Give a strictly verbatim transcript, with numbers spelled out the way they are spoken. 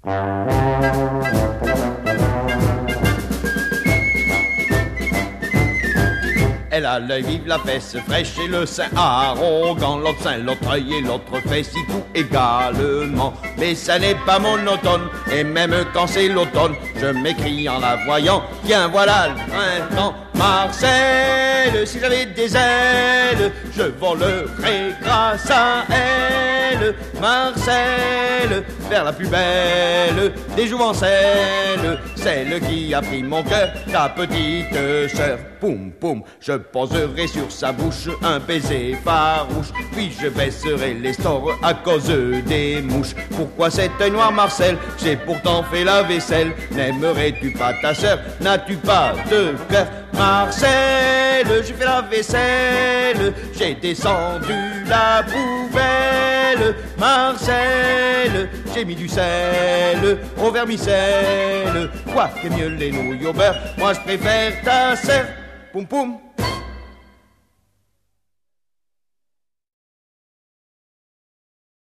Elle a l'œil vif, la fesse fraîche et le sein arrogant. L'autre sein, l'autre œil et l'autre fesse y tout également. Mais ça n'est pas monotone, et même quand c'est l'automne, je m'écris en la voyant. Tiens, voilà le printemps. Marcel, si j'avais des ailes, je volerais grâce à elle. Marcel, vers la plus belle des jouvencelles, celle qui a pris mon cœur, ta petite sœur. Poum, poum, je poserai sur sa bouche un baiser farouche, puis je baisserai les stores à cause des mouches. Pourquoi cet œil noir, Marcel? J'ai pourtant fait la vaisselle. N'aimerais-tu pas ta sœur? N'as-tu pas de cœur? Marcel, j'ai fait la vaisselle, j'ai descendu la poubelle. Marcel, j'ai mis du sel au vermicelle. Quoi que mieux les nouilles au beurre, moi je préfère ta sœur. Poum poum.